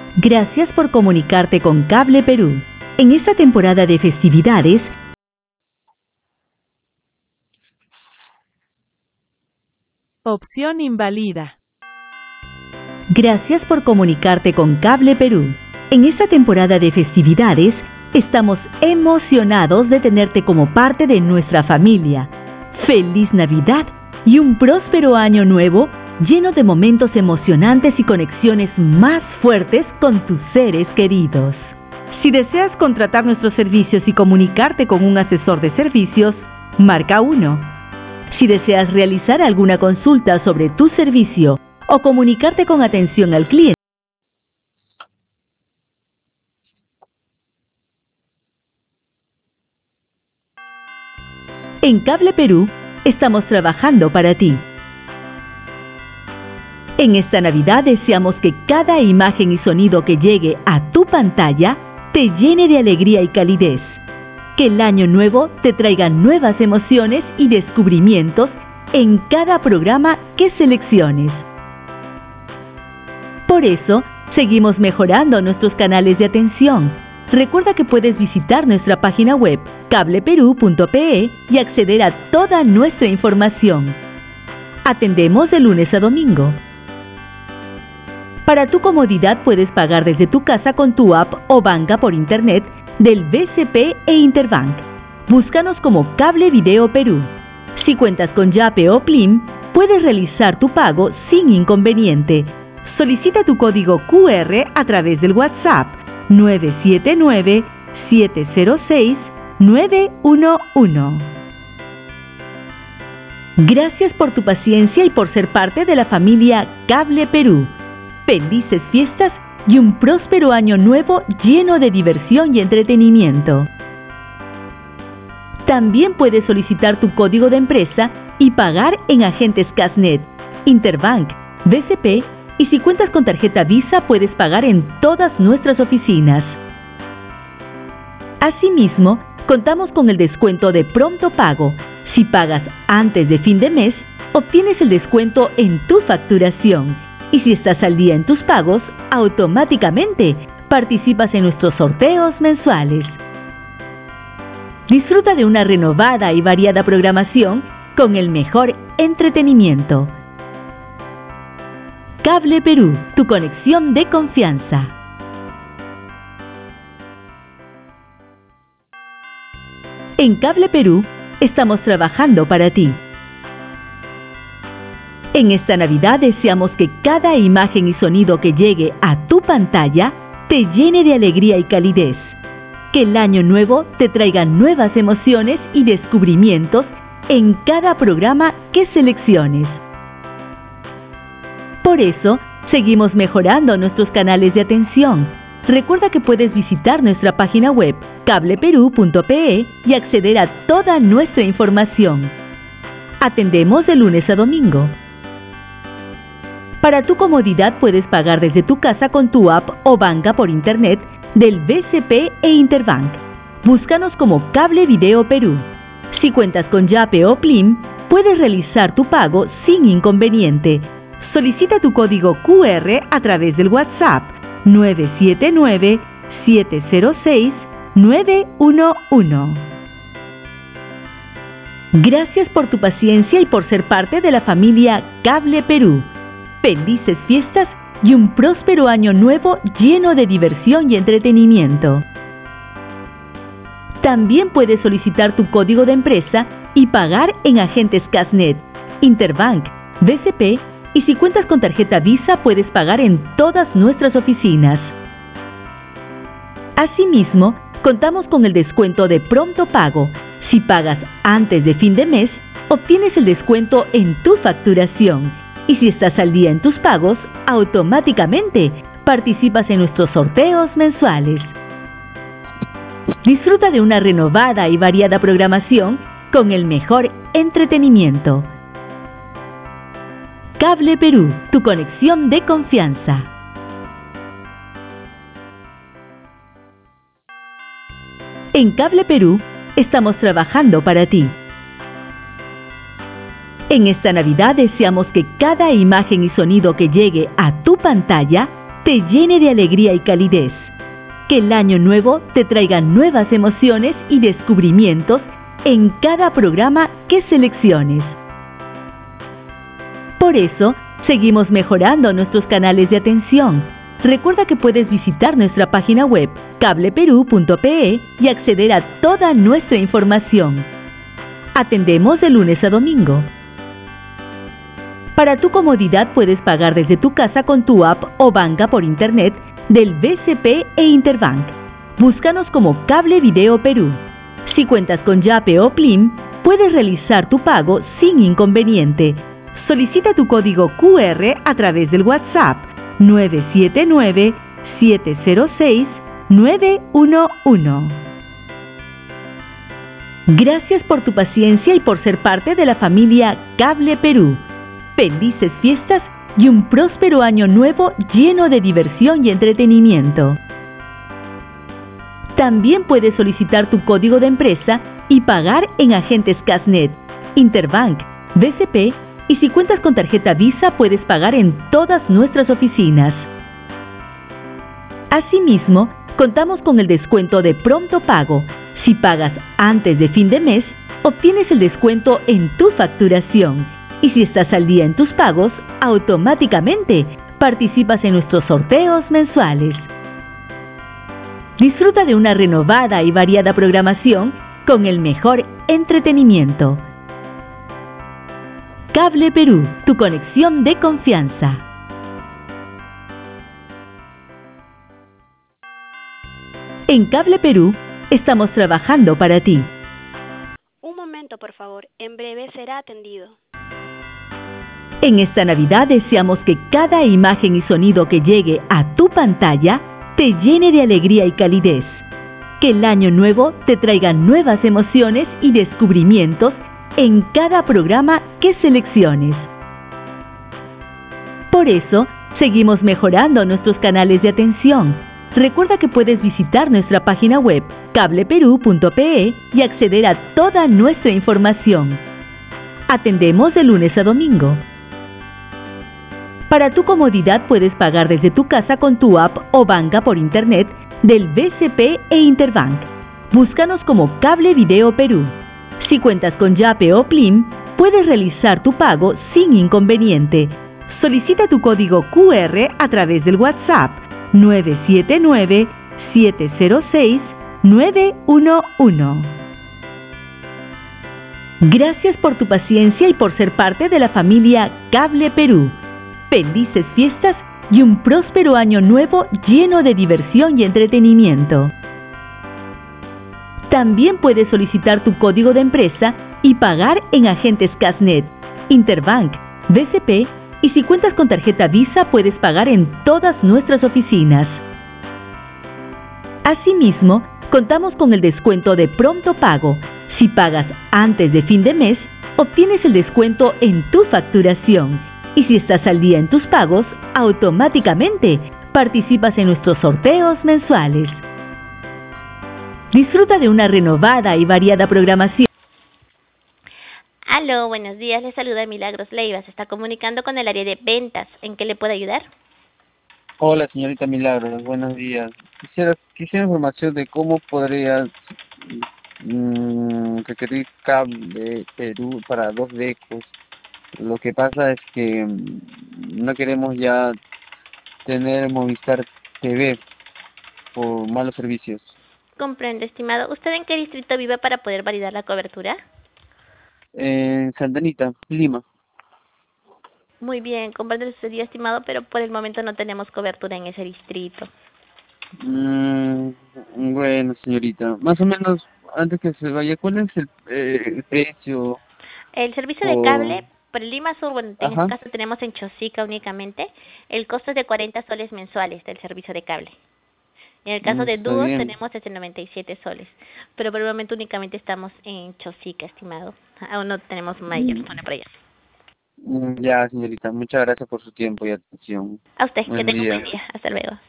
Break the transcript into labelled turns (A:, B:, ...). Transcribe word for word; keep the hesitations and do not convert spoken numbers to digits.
A: Gracias por comunicarte con Cable Perú. En esta temporada de festividades,
B: opción invalida.
A: Gracias por comunicarte con Cable Perú. En esta temporada de festividades, estamos emocionados de tenerte como parte de nuestra familia. ¡Feliz Navidad y un próspero año nuevo lleno de momentos emocionantes y conexiones más fuertes con tus seres queridos! Si deseas contratar nuestros servicios y comunicarte con un asesor de servicios, marca uno. Si deseas realizar alguna consulta sobre tu servicio o comunicarte con atención al cliente, en Cable Perú estamos trabajando para ti. En esta Navidad deseamos que cada imagen y sonido que llegue a tu pantalla te llene de alegría y calidez. Que el año nuevo te traiga nuevas emociones y descubrimientos en cada programa que selecciones. Por eso, seguimos mejorando nuestros canales de atención. Recuerda que puedes visitar nuestra página web cable perú punto pe y acceder a toda nuestra información. Atendemos de lunes a domingo. Para tu comodidad puedes pagar desde tu casa con tu app o banca por internet del B C P e Interbank. Búscanos como Cable Video Perú. Si cuentas con Yape o Plim, puedes realizar tu pago sin inconveniente. Solicita tu código Q R a través del WhatsApp nueve siete nueve, siete cero seis, nueve uno uno. Gracias por tu paciencia y por ser parte de la familia Cable Perú. Felices fiestas y un próspero año nuevo lleno de diversión y entretenimiento. También puedes solicitar tu código de empresa y pagar en agentes Casnet, Interbank, B C P, y si cuentas con tarjeta Visa puedes pagar en todas nuestras oficinas. Asimismo, contamos con el descuento de pronto pago. Si pagas antes de fin de mes, obtienes el descuento en tu facturación. Y si estás al día en tus pagos, automáticamente participas en nuestros sorteos mensuales. Disfruta de una renovada y variada programación con el mejor entretenimiento. Cable Perú, tu conexión de confianza. En Cable Perú estamos trabajando para ti. En esta Navidad deseamos que cada imagen y sonido que llegue a tu pantalla te llene de alegría y calidez. Que el año nuevo te traiga nuevas emociones y descubrimientos en cada programa que selecciones. Por eso, seguimos mejorando nuestros canales de atención. Recuerda que puedes visitar nuestra página web cable perú punto pe y acceder a toda nuestra información. Atendemos de lunes a domingo. Para tu comodidad puedes pagar desde tu casa con tu app o banca por internet del B C P e Interbank. Búscanos como Cable Video Perú. Si cuentas con Yape o Plim, puedes realizar tu pago sin inconveniente. Solicita tu código Q R a través del WhatsApp nueve siete nueve, siete cero seis, nueve uno uno. Gracias por tu paciencia y por ser parte de la familia Cable Perú. Felices fiestas y un próspero año nuevo lleno de diversión y entretenimiento. También puedes solicitar tu código de empresa y pagar en agentes Casnet, Interbank, B C P, y si cuentas con tarjeta Visa puedes pagar en todas nuestras oficinas. Asimismo, contamos con el descuento de pronto pago. Si pagas antes de fin de mes, obtienes el descuento en tu facturación. Y si estás al día en tus pagos, automáticamente participas en nuestros sorteos mensuales. Disfruta de una renovada y variada programación con el mejor entretenimiento. Cable Perú, tu conexión de confianza. En Cable Perú estamos trabajando para ti. En esta Navidad deseamos que cada imagen y sonido que llegue a tu pantalla te llene de alegría y calidez. Que el año nuevo te traiga nuevas emociones y descubrimientos en cada programa que selecciones. Por eso, seguimos mejorando nuestros canales de atención. Recuerda que puedes visitar nuestra página web cable perú punto pe y acceder a toda nuestra información. Atendemos de lunes a domingo. Para tu comodidad puedes pagar desde tu casa con tu app o banca por internet del B C P e Interbank. Búscanos como Cable Video Perú. Si cuentas con Yape o Plim, puedes realizar tu pago sin inconveniente. Solicita tu código Q R a través del WhatsApp nueve siete nueve, siete cero seis, nueve uno uno. Gracias por tu paciencia y por ser parte de la familia Cable Perú. Felices fiestas y un próspero año nuevo lleno de diversión y entretenimiento. También puedes solicitar tu código de empresa y pagar en agentes Casnet, Interbank, B C P y si cuentas con tarjeta Visa puedes pagar en todas nuestras oficinas. Asimismo, contamos con el descuento de pronto pago. Si pagas antes de fin de mes, obtienes el descuento en tu facturación. Y si estás al día en tus pagos, automáticamente participas en nuestros sorteos mensuales. Disfruta de una renovada y variada programación con el mejor entretenimiento. Cable Perú, tu conexión de confianza. En Cable Perú, estamos trabajando para ti.
C: Un momento, por favor. En breve será atendido.
A: En esta Navidad deseamos que cada imagen y sonido que llegue a tu pantalla te llene de alegría y calidez. Que el año nuevo te traiga nuevas emociones y descubrimientos en cada programa que selecciones. Por eso, seguimos mejorando nuestros canales de atención. Recuerda que puedes visitar nuestra página web cable perú punto pe y acceder a toda nuestra información. Atendemos de lunes a domingo. Para tu comodidad puedes pagar desde tu casa con tu app o banca por internet del B C P e Interbank. Búscanos como Cable Video Perú. Si cuentas con Yape o Plim, puedes realizar tu pago sin inconveniente. Solicita tu código Q R a través del WhatsApp nueve siete nueve, siete cero seis, nueve uno uno. Gracias por tu paciencia y por ser parte de la familia Cable Perú. Felices fiestas y un próspero año nuevo lleno de diversión y entretenimiento. También puedes solicitar tu código de empresa y pagar en agentes Casnet, Interbank, B C P y si cuentas con tarjeta Visa puedes pagar en todas nuestras oficinas. Asimismo, contamos con el descuento de pronto pago. Si pagas antes de fin de mes, obtienes el descuento en tu facturación. Y si estás al día en tus pagos, automáticamente participas en nuestros sorteos mensuales. Disfruta de una renovada y variada programación.
D: Aló, buenos días, le saluda Milagros Leiva. Se está comunicando con el área de ventas. ¿En qué le puedo ayudar?
E: Hola, señorita Milagros, buenos días. Quisiera, quisiera información de cómo podría mm, requerir cable Perú para dos decos. Lo que pasa es que mm, no queremos ya tener Movistar T V por malos servicios.
D: Comprendo, estimado. ¿Usted en qué distrito vive para poder validar la cobertura?
E: En Santa Anita, Lima.
D: Muy bien, comprendo su sería, estimado, pero por el momento no tenemos cobertura en ese distrito.
E: Mm, bueno, señorita, más o menos, antes que se vaya, ¿cuál es el, eh, el precio?
D: El servicio de
E: O...
D: cable por el Lima Sur, bueno, en
E: Ajá.
D: este caso tenemos en Chosica únicamente, el costo es de cuarenta soles mensuales del servicio de cable. En el caso
E: Mm,
D: de
E: está
D: dúos
E: bien.
D: tenemos desde noventa y siete soles, pero por el momento únicamente estamos en Chosica, estimado. Aún no tenemos mayor zona por allá.
E: Mm, Ya, señorita, muchas gracias por su tiempo y atención.
D: A usted, que
E: Buen
D: tenga un
E: día.
D: buen día. Hasta luego.